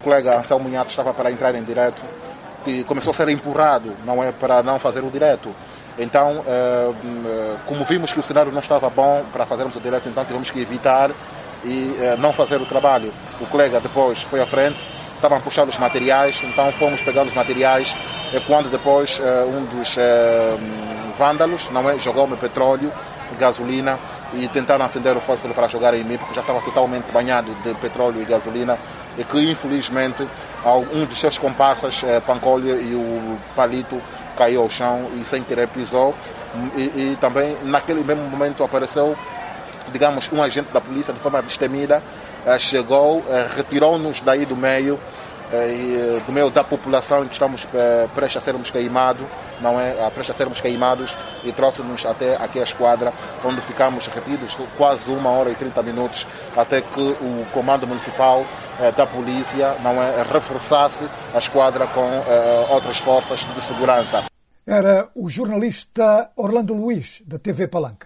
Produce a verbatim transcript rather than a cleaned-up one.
O colega Anselmo Munhato estava para entrar em direto e começou a ser empurrado, não é, para não fazer o direto. Então, como vimos que o cenário não estava bom para fazermos o direto, então tivemos que evitar e não fazer o trabalho. O colega depois foi à frente, estavam a puxar os materiais, então fomos pegar os materiais, é quando depois um dos vândalos, não é, jogou-me petróleo, gasolina e tentaram acender o fósforo para jogar em mim, porque já estava totalmente banhado de petróleo e gasolina, e que infelizmente um dos seus comparsas, Pancolha, e o Palito caiu ao chão e sem querer pisou, e, e também naquele mesmo momento apareceu, digamos, um agente da polícia de forma destemida, chegou, retirou-nos daí do meio, do meio da população em que estamos prestes a sermos queimados, não é, prestes a sermos queimados, e trouxe-nos até aqui a esquadra, onde ficamos retidos quase uma hora e trinta minutos, até que o comando municipal da polícia, não é, reforçasse a esquadra com outras forças de segurança. Era o jornalista Orlando Luís, da T V Palanca.